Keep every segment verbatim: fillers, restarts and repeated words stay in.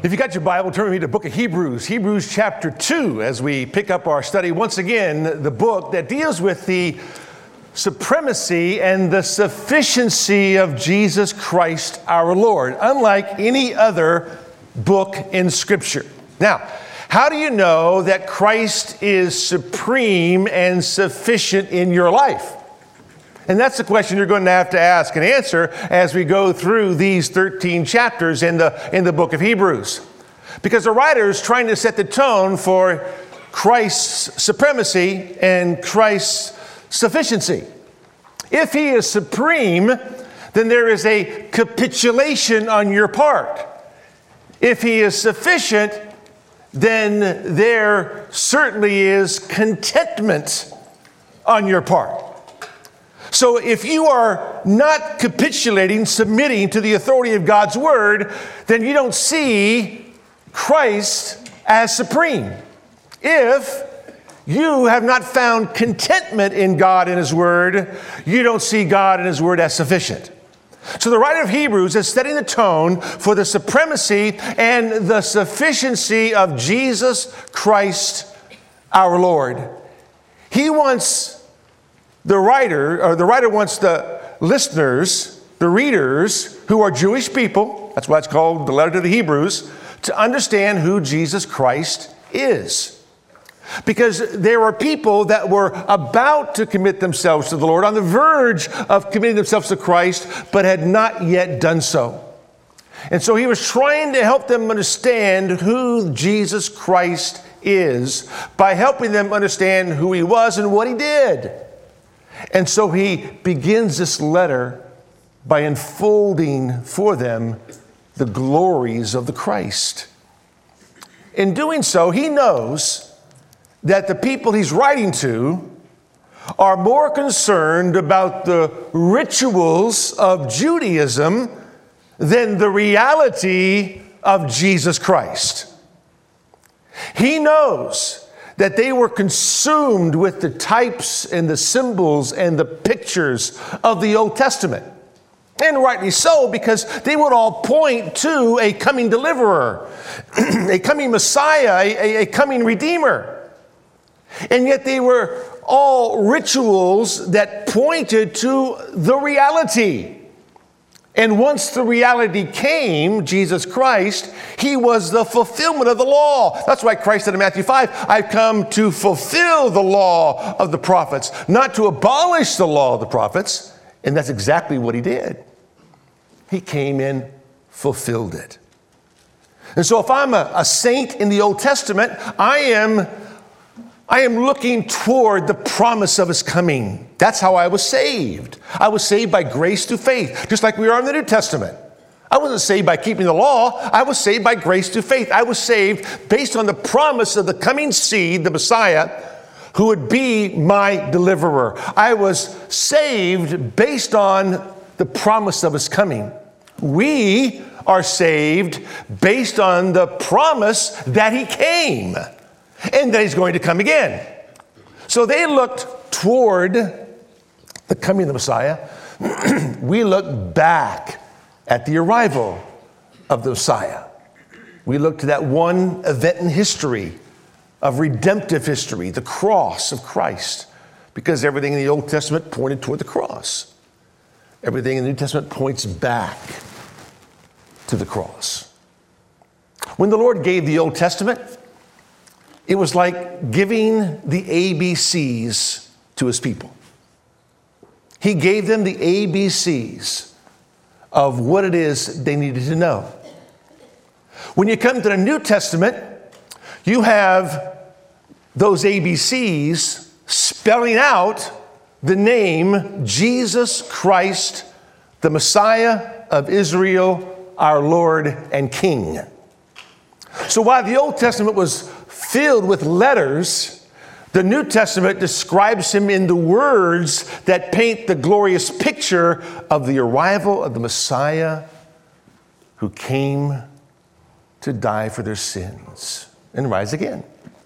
If you got your Bible, turn with me to the book of Hebrews, Hebrews chapter two, as we pick up our study once again, the book that deals with the supremacy and the sufficiency of Jesus Christ our Lord, unlike any other book in Scripture. Now, how do you know that Christ is supreme and sufficient in your life? And that's the question you're going to have to ask and answer as we go through these thirteen chapters in the, in the book of Hebrews. Because the writer is trying to set the tone for Christ's supremacy and Christ's sufficiency. If he is supreme, then there is a capitulation on your part. If he is sufficient, then there certainly is contentment on your part. So if you are not capitulating, submitting to the authority of God's word, then you don't see Christ as supreme. If you have not found contentment in God and his word, you don't see God and his word as sufficient. So the writer of Hebrews is setting the tone for the supremacy and the sufficiency of Jesus Christ our Lord. He wants The writer, or the writer wants the listeners, the readers, who are Jewish people, that's why it's called the letter to the Hebrews, to understand who Jesus Christ is. Because there are people that were about to commit themselves to the Lord, on the verge of committing themselves to Christ, but had not yet done so. And so he was trying to help them understand who Jesus Christ is by helping them understand who he was and what he did. And so he begins this letter by unfolding for them the glories of the Christ. In doing so, he knows that the people he's writing to are more concerned about the rituals of Judaism than the reality of Jesus Christ. He knows that they were consumed with the types and the symbols and the pictures of the Old Testament. And rightly so, because they would all point to a coming deliverer, a coming Messiah, a, a coming Redeemer. And yet they were all rituals that pointed to the reality. And once the reality came, Jesus Christ, he was the fulfillment of the law. That's why Christ said in Matthew five, I've come to fulfill the law of the prophets, not to abolish the law of the prophets. And that's exactly what he did. He came and fulfilled it. And so if I'm a, a saint in the Old Testament, I am I am looking toward the promise of his coming. That's how I was saved. I was saved by grace through faith, just like we are in the New Testament. I wasn't saved by keeping the law. I was saved by grace through faith. I was saved based on the promise of the coming seed, the Messiah, who would be my deliverer. I was saved based on the promise of his coming. We are saved based on the promise that he came and that he's going to come again. So they looked toward the coming of the Messiah. We look back at the arrival of the Messiah. We look to that one event in history, of redemptive history, the cross of Christ, because everything in the Old Testament pointed toward the cross. Everything in the New Testament points back to the cross. When the Lord gave the Old Testament, it was like giving the A B Cs to his people. He gave them the A B Cs of what it is they needed to know. When you come to the New Testament, you have those A B Cs spelling out the name Jesus Christ, the Messiah of Israel, our Lord and King. So while the Old Testament was filled with letters, the New Testament describes him in the words that paint the glorious picture of the arrival of the Messiah who came to die for their sins and rise again.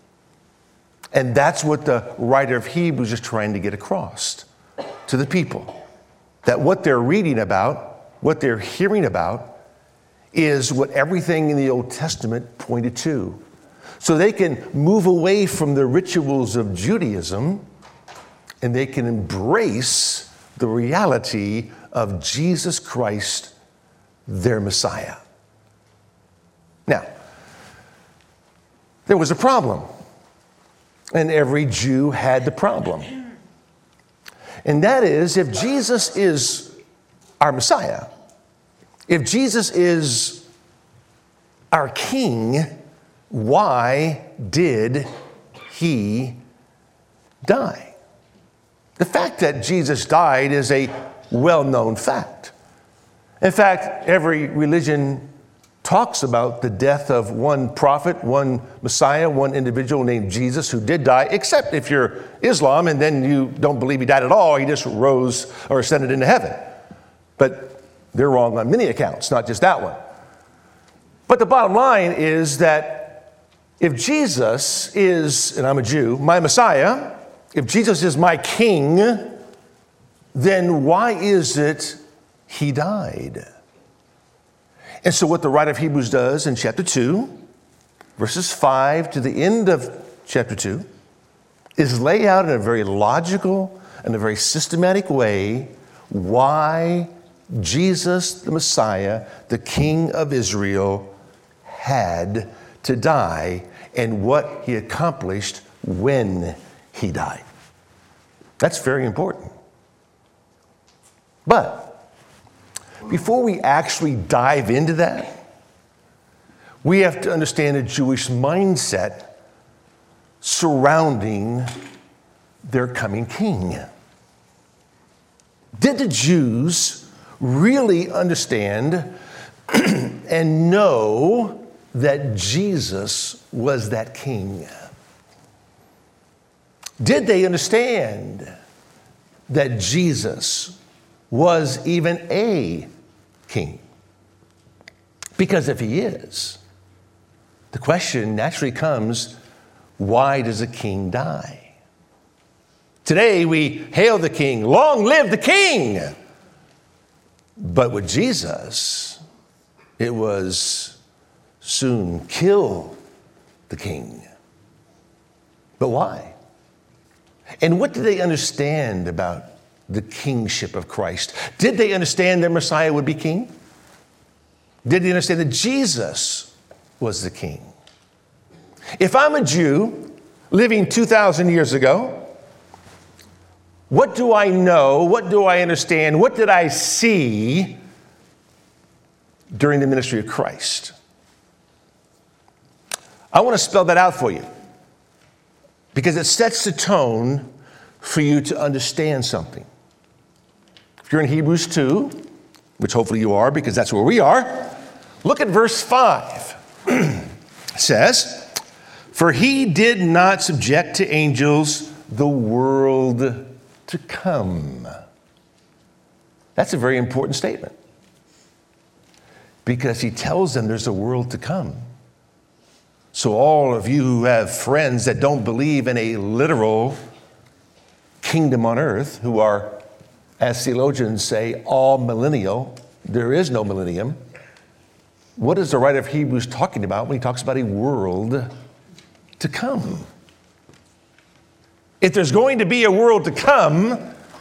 And that's what the writer of Hebrews is trying to get across to the people. That what they're reading about, what they're hearing about, is what everything in the Old Testament pointed to. So they can move away from the rituals of Judaism and they can embrace the reality of Jesus Christ, their Messiah. Now, there was a problem, and every Jew had the problem. And that is, if Jesus is our Messiah, if Jesus is our King, why did he die? The fact that Jesus died is a well-known fact. In fact, every religion talks about the death of one prophet, one Messiah, one individual named Jesus who did die, except if you're Islam and then you don't believe he died at all, he just rose or ascended into heaven. But they're wrong on many accounts, not just that one. But the bottom line is that if Jesus is, and I'm a Jew, my Messiah, if Jesus is my King, then why is it he died? And so what the writer of Hebrews does in chapter two, verses five to the end of chapter two, is lay out in a very logical and a very systematic way why Jesus, the Messiah, the King of Israel, had to die and what he accomplished when he died. That's very important. But before we actually dive into that, we have to understand the Jewish mindset surrounding their coming king. Did the Jews really understand and know that Jesus was that king? Did they understand that Jesus was even a king? Because if he is, the question naturally comes, why does a king die? Today we hail the king, long live the king! But with Jesus, it was soon kill the king. But why? And what did they understand about the kingship of Christ? Did they understand their Messiah would be king? Did they understand that Jesus was the king? If I'm a Jew living two thousand years ago, what do I know? What do I understand? What did I see during the ministry of Christ? I want to spell that out for you because it sets the tone for you to understand something. If you're in Hebrews two, which hopefully you are because that's where we are, look at verse five. It says, "For he did not subject to angels the world to come." That's a very important statement because he tells them there's a world to come. So all of you who have friends that don't believe in a literal kingdom on earth, who are, as theologians say, all millennial, there is no millennium. What is the writer of Hebrews talking about when he talks about a world to come? If there's going to be a world to come,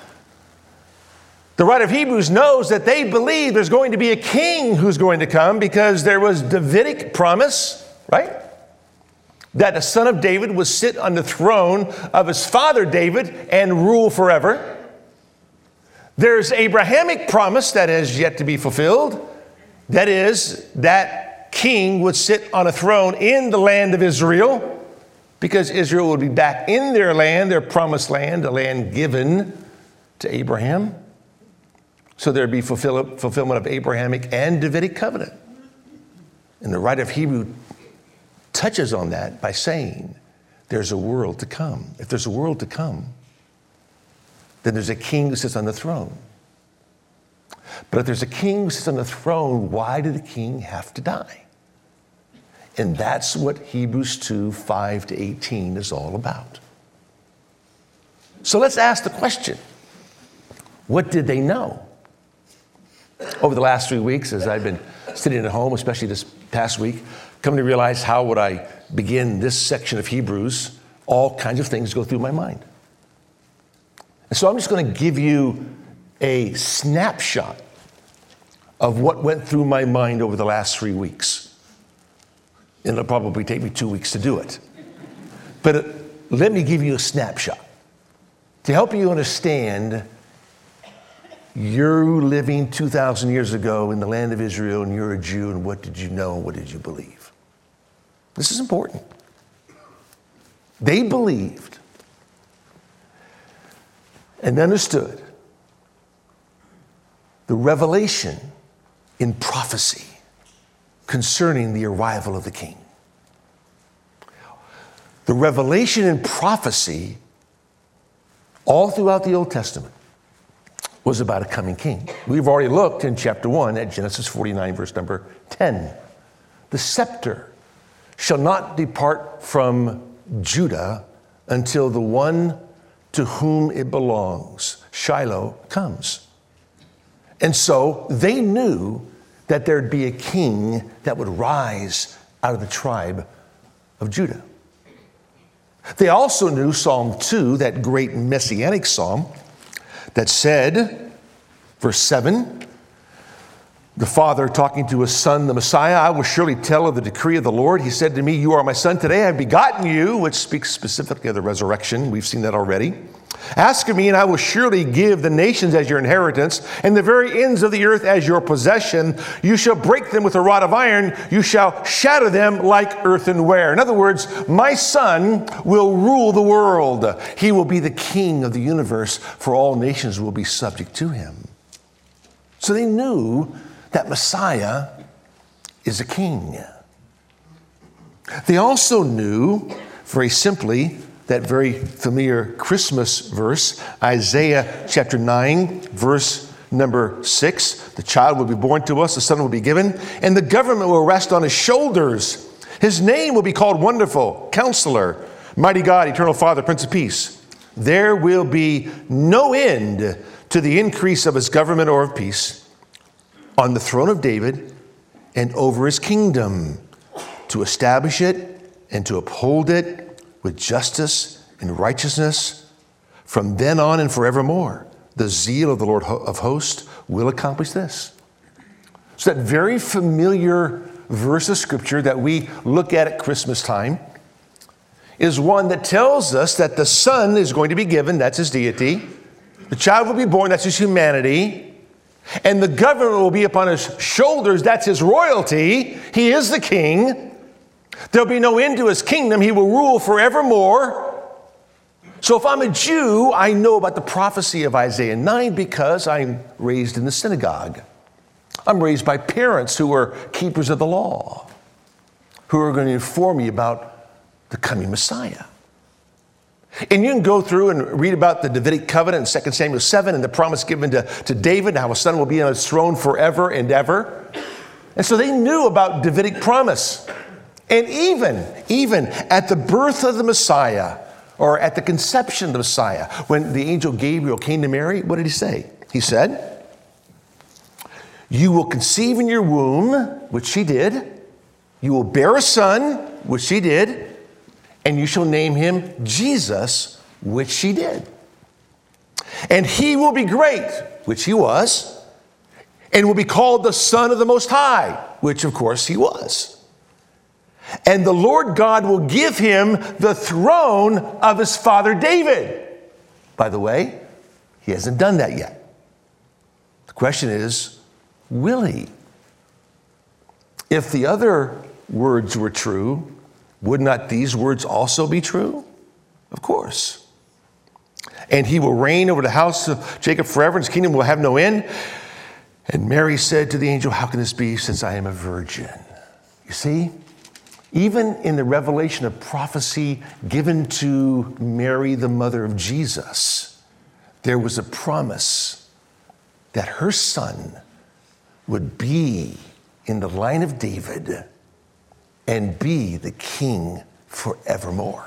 the writer of Hebrews knows that they believe there's going to be a king who's going to come because there was Davidic promise, right? That the son of David would sit on the throne of his father David and rule forever. There's Abrahamic promise that has yet to be fulfilled. That is, that king would sit on a throne in the land of Israel because Israel would be back in their land, their promised land, a land given to Abraham. So there'd be fulfill- fulfillment of Abrahamic and Davidic covenant. And the writer of Hebrews touches on that by saying there's a world to come. If there's a world to come, then there's a king who sits on the throne. But if there's a king who sits on the throne, why did the king have to die? And that's what Hebrews two, five to eighteen is all about. So let's ask the question, what did they know? Over the last three weeks, as I've been sitting at home, especially this past week, coming to realize how would I begin this section of Hebrews, all kinds of things go through my mind. And so I'm just going to give you a snapshot of what went through my mind over the last three weeks. And it'll probably take me two weeks to do it. But it, let me give you a snapshot to help you understand you're living two thousand years ago in the land of Israel, and you're a Jew, and what did you know, and what did you believe? This is important. They believed and understood the revelation in prophecy concerning the arrival of the king. The revelation in prophecy all throughout the Old Testament was about a coming king. We've already looked in chapter one at Genesis forty-nine, verse number ten. The scepter shall not depart from Judah until the one to whom it belongs, Shiloh, comes. And so they knew that there'd be a king that would rise out of the tribe of Judah. They also knew Psalm two, that great messianic psalm, that said, verse seven, the father talking to his son, the Messiah, I will surely tell of the decree of the Lord. He said to me, you are my son, today I have begotten you, which speaks specifically of the resurrection. We've seen that already. Ask of me, and I will surely give the nations as your inheritance, and the very ends of the earth as your possession. You shall break them with a rod of iron. You shall shatter them like earthenware. In other words, my son will rule the world. He will be the king of the universe, for all nations will be subject to him. So they knew that Messiah is a king. They also knew, very simply, that very familiar Christmas verse, Isaiah chapter nine, verse number six. The child will be born to us, the son will be given, and the government will rest on his shoulders. His name will be called Wonderful, Counselor, Mighty God, Eternal Father, Prince of Peace. There will be no end to the increase of his government or of peace on the throne of David and over his kingdom, to establish it and to uphold it with justice and righteousness from then on and forevermore. The zeal of the Lord of hosts will accomplish this. So that very familiar verse of scripture that we look at at Christmas time is one that tells us that the Son is going to be given, that's his deity. The child will be born, that's his humanity. And the government will be upon his shoulders, that's his royalty. He is the king. There'll be no end to his kingdom. He will rule forevermore. So if I'm a Jew, I know about the prophecy of Isaiah nine because I'm raised in the synagogue. I'm raised by parents who are keepers of the law, who are going to inform me about the coming Messiah. And you can go through and read about the Davidic covenant in Second Samuel seven and the promise given to, to David, how a son will be on his throne forever and ever. And so they knew about Davidic promise. And even, even at the birth of the Messiah, or at the conception of the Messiah, when the angel Gabriel came to Mary, what did he say? He said, you will conceive in your womb, which she did. You will bear a son, which she did. And you shall name him Jesus, which she did. And he will be great, which he was, and will be called the Son of the Most High, which of course he was. And the Lord God will give him the throne of his father David. By the way, he hasn't done that yet. The question is, will he? If the other words were true, would not these words also be true? Of course. And he will reign over the house of Jacob forever, and his kingdom will have no end. And Mary said to the angel, how can this be, since I am a virgin? You see? Even in the revelation of prophecy given to Mary, the mother of Jesus, there was a promise that her son would be in the line of David and be the king forevermore.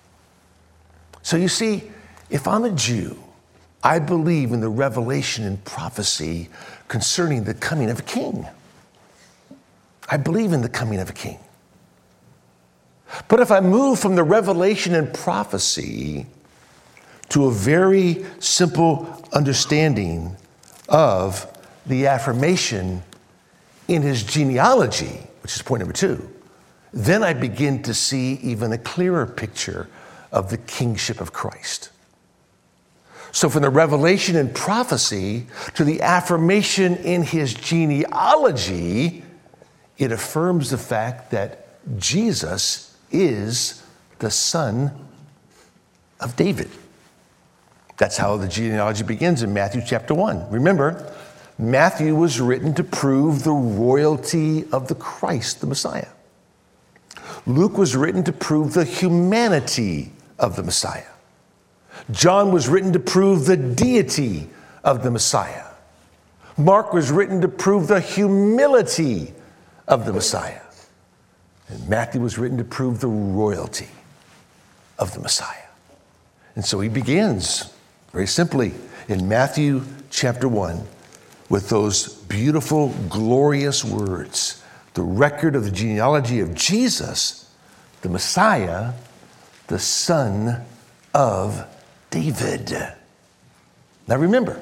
So you see, if I'm a Jew, I believe in the revelation and prophecy concerning the coming of a king. I believe in the coming of a king. But if I move from the revelation and prophecy to a very simple understanding of the affirmation in his genealogy, which is point number two, then I begin to see even a clearer picture of the kingship of Christ. So from the revelation and prophecy to the affirmation in his genealogy, it affirms the fact that Jesus is the son of David. That's how the genealogy begins in Matthew chapter one. Remember, Matthew was written to prove the royalty of the Christ, the Messiah. Luke was written to prove the humanity of the Messiah. John was written to prove the deity of the Messiah. Mark was written to prove the humility of the Messiah. And Matthew was written to prove the royalty of the Messiah. And so he begins very simply in Matthew chapter one with those beautiful, glorious words, the record of the genealogy of Jesus, the Messiah, the son of David. Now remember,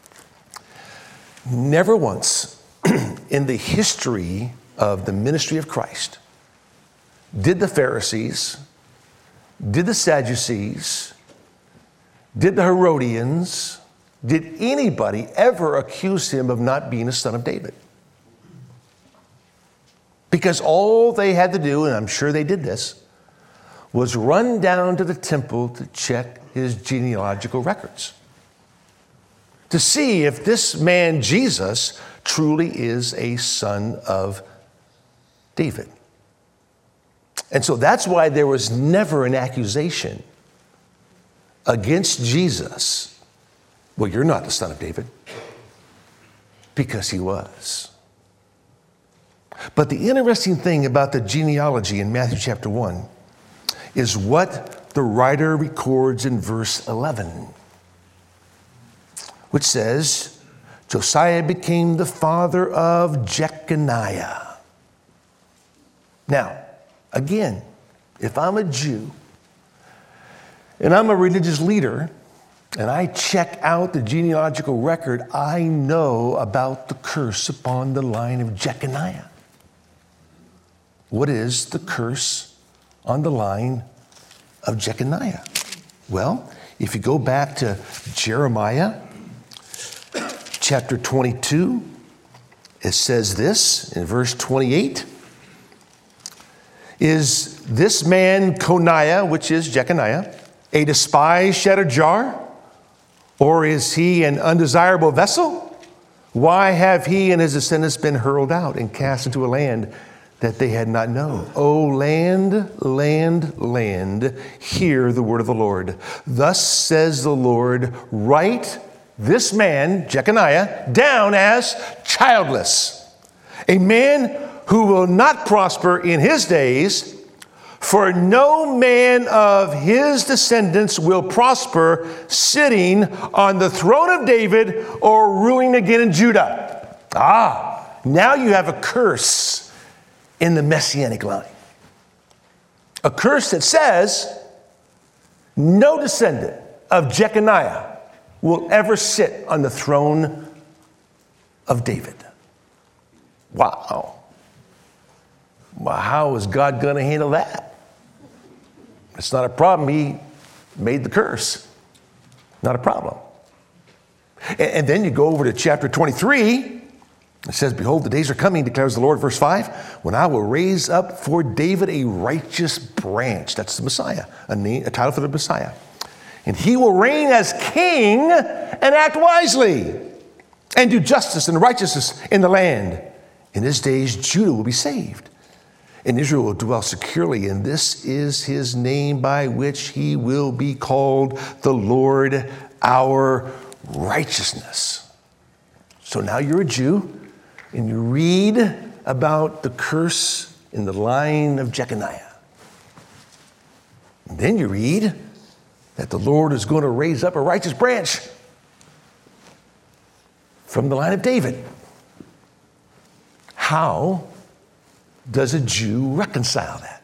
never once in the history of the ministry of Christ did the Pharisees, did the Sadducees, did the Herodians, did anybody ever accuse him of not being a son of David? Because all they had to do, and I'm sure they did this, was run down to the temple to check his genealogical records to see if this man Jesus truly is a son of David. And so that's why there was never an accusation against Jesus. Well, you're not the son of David, because he was. But the interesting thing about the genealogy in Matthew chapter one is what the writer records in verse eleven, which says, Josiah became the father of Jeconiah. Now, again, if I'm a Jew and I'm a religious leader and I check out the genealogical record, I know about the curse upon the line of Jeconiah. What is the curse on the line of Jeconiah? Well, if you go back to Jeremiah chapter twenty-two, it says this in verse twenty-eight. Is this man Coniah, which is Jeconiah, a despised shattered jar? Or is he an undesirable vessel? Why have he and his descendants been hurled out and cast into a land that they had not known? O land, land, land, hear the word of the Lord. Thus says the Lord, write this man, Jeconiah, down as childless, a man who will not prosper in his days, for no man of his descendants will prosper sitting on the throne of David or ruling again in Judah. Ah, now you have a curse in the messianic line. A curse that says no descendant of Jeconiah will ever sit on the throne of David. Wow. Well, how is God going to handle that? It's not a problem. He made the curse. Not a problem. And, and then you go over to chapter twenty-three. It says, behold, the days are coming, declares the Lord, verse five, when I will raise up for David a righteous branch. That's the Messiah, a, name, a title for the Messiah. And he will reign as king and act wisely and do justice and righteousness in the land. In his days, Judah will be saved, and Israel will dwell securely, and this is his name by which he will be called the Lord our righteousness. So now you're a Jew, and you read about the curse in the line of Jeconiah. And then you read that the Lord is going to raise up a righteous branch from the line of David. How does a Jew reconcile that?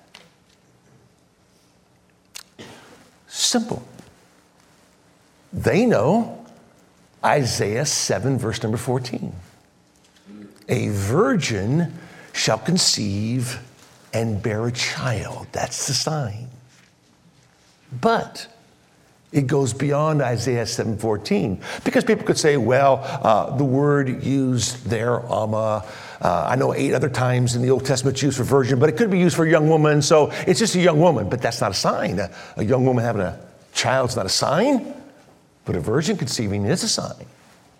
Simple. They know Isaiah seven, verse number fourteen. A virgin shall conceive and bear a child. That's the sign. But it goes beyond Isaiah seven fourteen, because people could say, well, uh, the word used there, Alma, uh, I know eight other times in the Old Testament it's used for virgin, but it could be used for a young woman, so it's just a young woman. But that's not a sign. A, a young woman having a child's not a sign, but a virgin conceiving is a sign.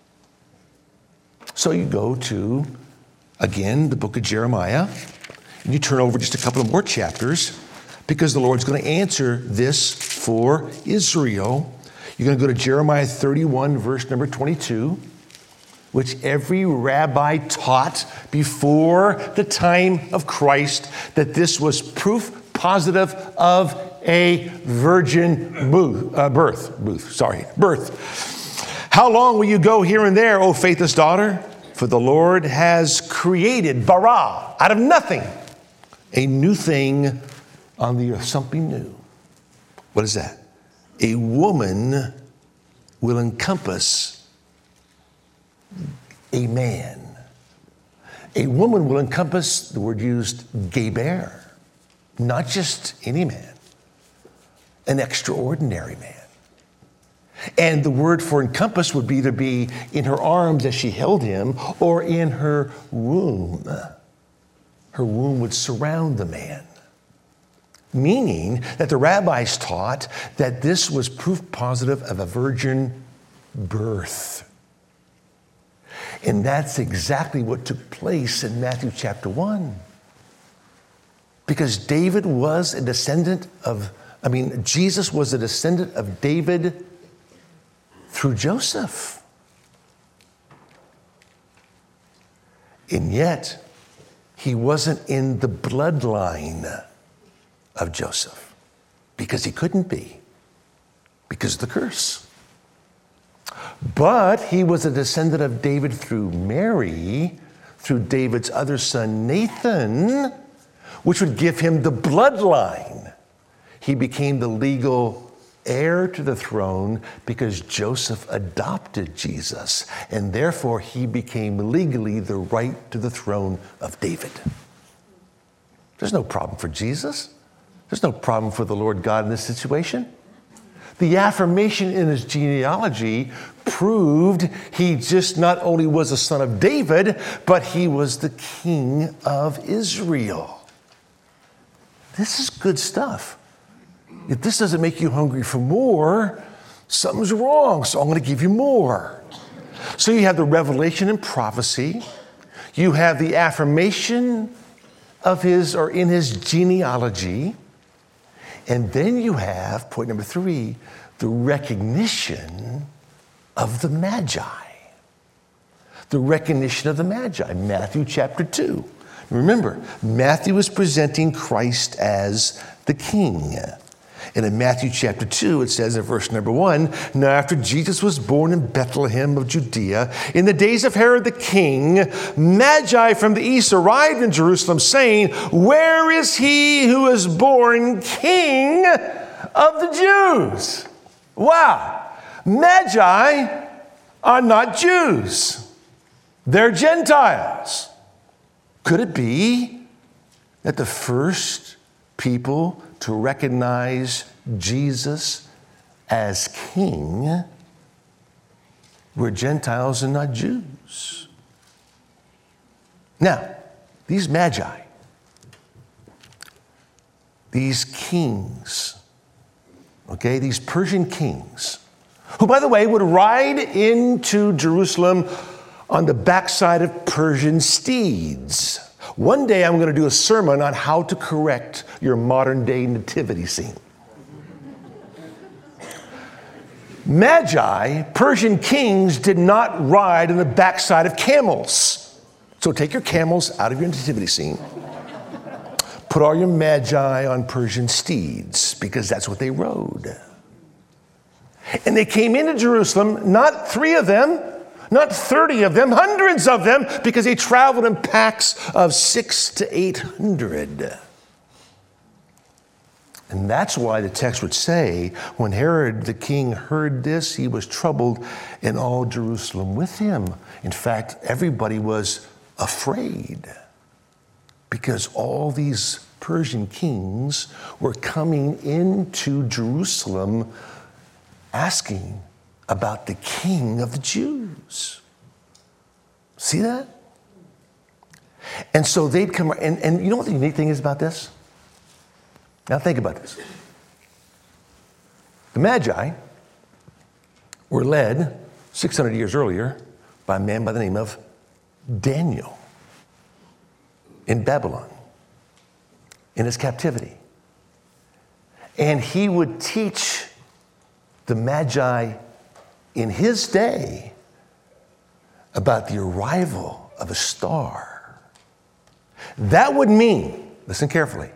So you go to, again, the book of Jeremiah, and you turn over just a couple of more chapters, because the Lord's going to answer this for Israel. You're going to go to Jeremiah thirty-one, verse number twenty-two, which every rabbi taught before the time of Christ, that this was proof positive of a virgin birth. Birth, sorry, birth. How long will you go here and there, O faithless daughter? For the Lord has created, bara, out of nothing, a new thing on the earth, something new. What is that? A woman will encompass a man. A woman will encompass, the word used, geber, not just any man, an extraordinary man. And the word for encompass would be to be in her arms as she held him, or in her womb. Her womb would surround the man. Meaning that the rabbis taught that this was proof positive of a virgin birth. And that's exactly what took place in Matthew chapter one. Because David was a descendant of, I mean, Jesus was a descendant of David through Joseph. And yet, he wasn't in the bloodline of Joseph, because he couldn't be, because of the curse. But he was a descendant of David through Mary, through David's other son Nathan, which would give him the bloodline. He became the legal heir to the throne because Joseph adopted Jesus, and therefore he became legally the right to the throne of David. There's no problem for Jesus. There's no problem for the Lord God in this situation. The affirmation in his genealogy proved he just not only was a son of David, but he was the king of Israel. This is good stuff. If this doesn't make you hungry for more, something's wrong, so I'm going to give you more. So you have the revelation and prophecy. You have the affirmation of his, or in his genealogy. And then you have, point number three, the recognition of the Magi. The recognition of the Magi, Matthew chapter two. Remember, Matthew is presenting Christ as the king. And in Matthew chapter two, it says in verse number one, now after Jesus was born in Bethlehem of Judea, in the days of Herod the king, Magi from the east arrived in Jerusalem, saying, where is he who is born king of the Jews? Wow. Magi are not Jews. They're Gentiles. Could it be that the first people to recognize Jesus as king were Gentiles and not Jews? Now, these Magi, these kings, okay, these Persian kings, who, by the way, would ride into Jerusalem on the backside of Persian steeds. One day I'm going to do a sermon on how to correct your modern day nativity scene. Magi, Persian kings, did not ride on the backside of camels. So take your camels out of your nativity scene. Put all your Magi on Persian steeds, because that's what they rode. And they came into Jerusalem, not three of them, Not thirty of them, hundreds of them, because they traveled in packs of six to eight hundred. And that's why the text would say, when Herod the king heard this, he was troubled, and all Jerusalem with him. In fact, everybody was afraid, because all these Persian kings were coming into Jerusalem asking about the king of the Jews. See that? And so they'd come, and, and you know what the unique thing is about this? Now think about this. The Magi were led six hundred years earlier by a man by the name of Daniel in Babylon, in his captivity. And he would teach the Magi in his day about the arrival of a star. That would mean, listen carefully,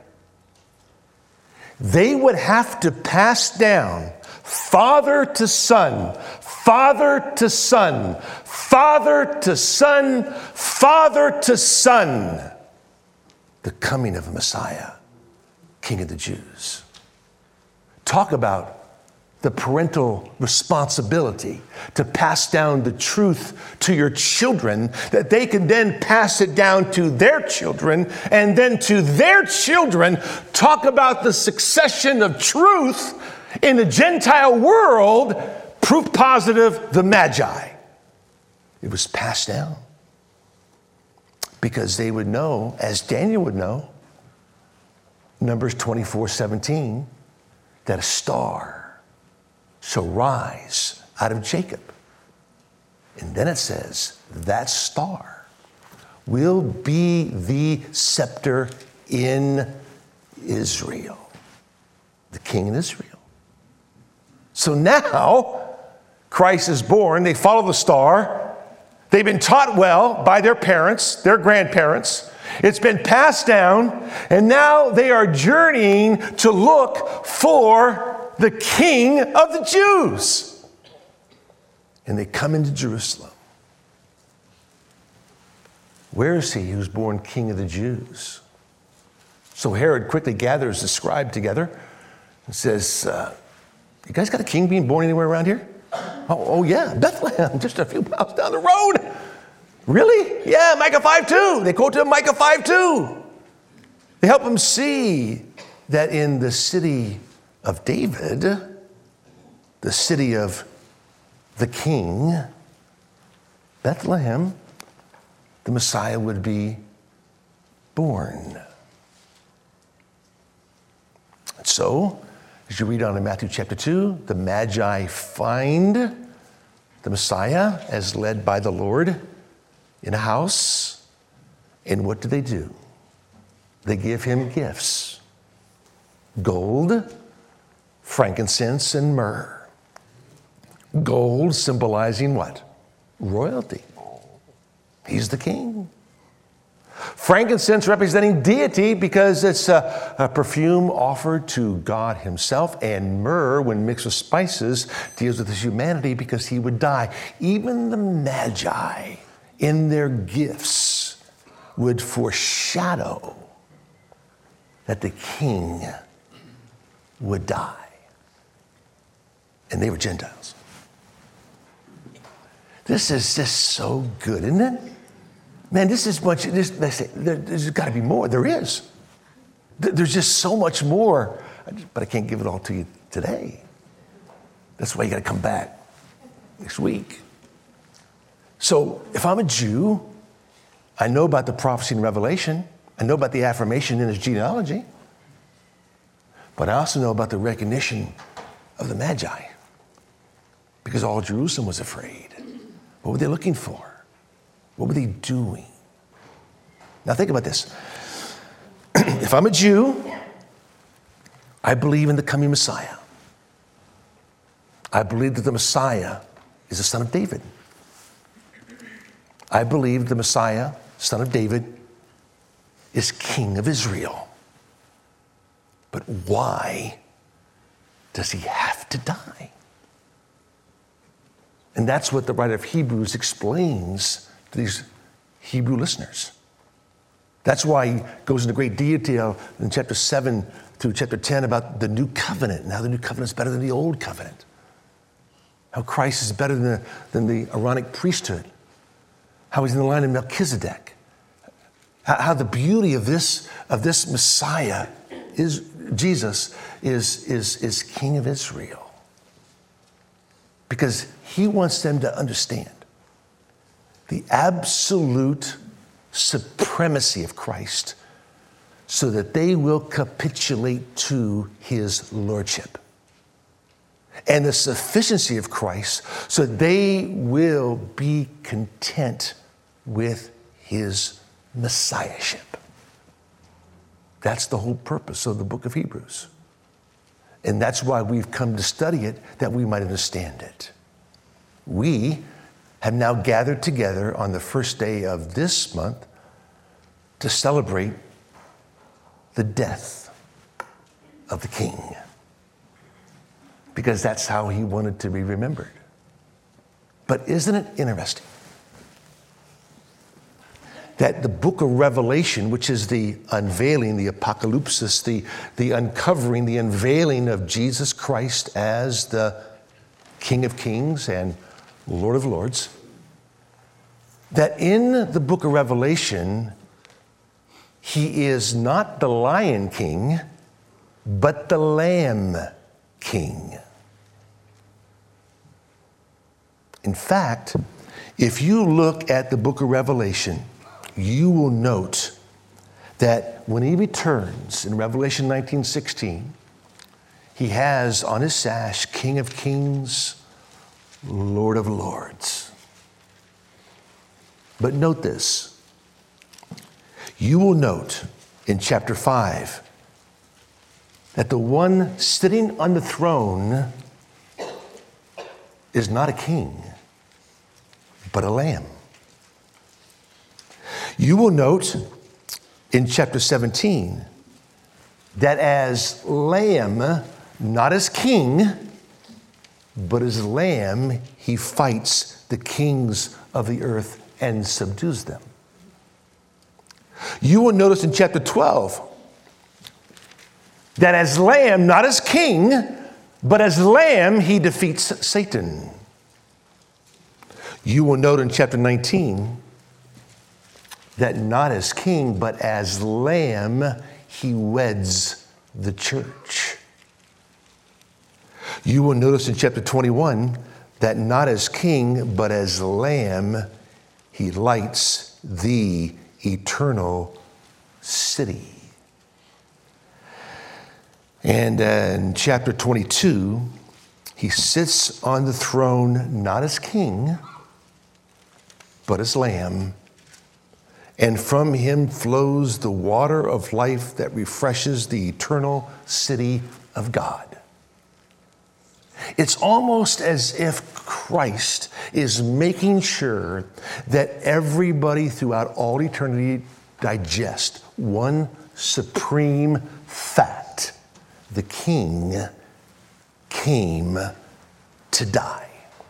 they would have to pass down father to son, father to son, father to son, father to son, the coming of a Messiah, King of the Jews. Talk about the parental responsibility to pass down the truth to your children, that they can then pass it down to their children, and then to their children. Talk about the succession of truth in the Gentile world. Proof positive, the Magi. It was passed down because they would know, as Daniel would know, Numbers twenty-four seventeen, that a star shall rise out of Jacob. And then it says, that star will be the scepter in Israel, the king in Israel. So now Christ is born. They follow the star. They've been taught well by their parents, their grandparents. It's been passed down, and now they are journeying to look for the King of the Jews. And they come into Jerusalem. Where is he who's born King of the Jews? So Herod quickly gathers the scribe together and says, uh, you guys got a king being born anywhere around here? Oh, oh yeah, Bethlehem, just a few miles down the road. Really? Yeah, Micah five two. They quote to him Micah five two. They help him see that in the city of David, the city of the king, Bethlehem, the Messiah would be born. So, as you read on in Matthew chapter two, the Magi find the Messiah as led by the Lord in a house. And what do they do? They give him gifts. Gold, frankincense, and myrrh. Gold symbolizing what? Royalty. He's the king. Frankincense representing deity because it's a, a perfume offered to God himself. And myrrh, when mixed with spices, deals with his humanity because he would die. Even the Magi, in their gifts, would foreshadow that the king would die. And they were Gentiles. This is just so good, isn't it? Man, this is much, this, they say, there, there's got to be more. There is. There's just so much more, but I can't give it all to you today. That's why you got to come back next week. So if I'm a Jew, I know about the prophecy and revelation. I know about the affirmation in his genealogy. But I also know about the recognition of the Magi, because all Jerusalem was afraid. What were they looking for? What were they doing? Now think about this. If I'm a Jew, I believe in the coming Messiah. I believe that the Messiah is the son of David. I believe the Messiah, son of David, is king of Israel. But why does he have to die? And that's what the writer of Hebrews explains to these Hebrew listeners. That's why he goes into great detail in chapter seven through chapter ten about the new covenant and how the new covenant is better than the old covenant. How Christ is better than the, than the Aaronic priesthood. How he's in the line of Melchizedek. How, how the beauty of this, of this Messiah is, Jesus is, is, is King of Israel. Because he wants them to understand the absolute supremacy of Christ so that they will capitulate to his lordship. And the sufficiency of Christ so they will be content with his messiahship. That's the whole purpose of the book of Hebrews. And that's why we've come to study it, that we might understand it. We have now gathered together on the first day of this month to celebrate the death of the King. Because that's how he wanted to be remembered. But isn't it interesting that the book of Revelation, which is the unveiling, the apocalypsis, the, the uncovering, the unveiling of Jesus Christ as the King of Kings and Lord of Lords, that in the book of Revelation, he is not the Lion King, but the Lamb King. In fact, if you look at the book of Revelation, you will note that when he returns in Revelation nineteen sixteen, he has on his sash, King of Kings, Lord of Lords. But note this. You will note in chapter five that the one sitting on the throne is not a king, but a lamb. You will note in chapter seventeen that as lamb, not as king, but as lamb, he fights the kings of the earth and subdues them. You will notice in chapter twelve that as lamb, not as king, but as lamb, he defeats Satan. You will note in chapter nineteen that not as king, but as lamb, he weds the church. You will notice in chapter twenty-one that not as king, but as lamb, he lights the eternal city. And uh, in chapter twenty-two, he sits on the throne not as king, but as lamb. And from him flows the water of life that refreshes the eternal city of God. It's almost as if Christ is making sure that everybody throughout all eternity digest one supreme fact. The King came to die.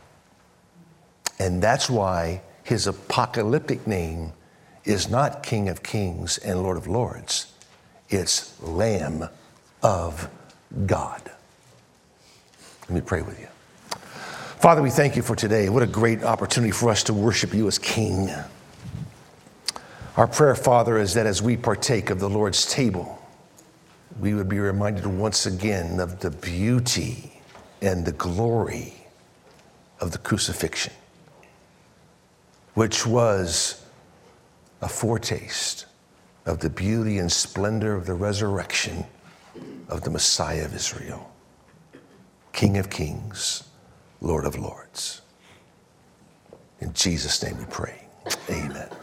And that's why his apocalyptic name is not King of Kings and Lord of Lords. It's Lamb of God. Let me pray with you. Father, we thank you for today. What a great opportunity for us to worship you as King. Our prayer, Father, is that as we partake of the Lord's table, we would be reminded once again of the beauty and the glory of the crucifixion, which was a foretaste of the beauty and splendor of the resurrection of the Messiah of Israel, King of Kings, Lord of Lords. In Jesus' name we pray. Amen.